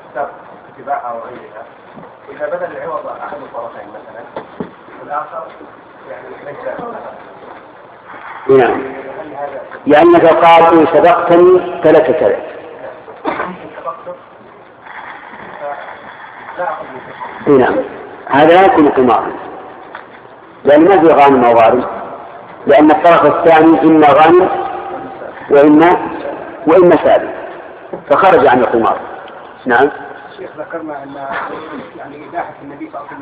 سبق اتباع أو غيرها، إذا بدل العوض أحد الطرفين مثلا والآخر يعني ليس نعم، لأنك قال إن سبقتني فلك كذا. نعم، هذا لا يكون قمارا، لأن ما في غانم أو غارم، لأن الطرف الثاني إما غانم وإما سابق، فخرج عن القمار. نعم. الشيخ ذكرنا أن يعني إباحة النبي صلى الله عليه وسلم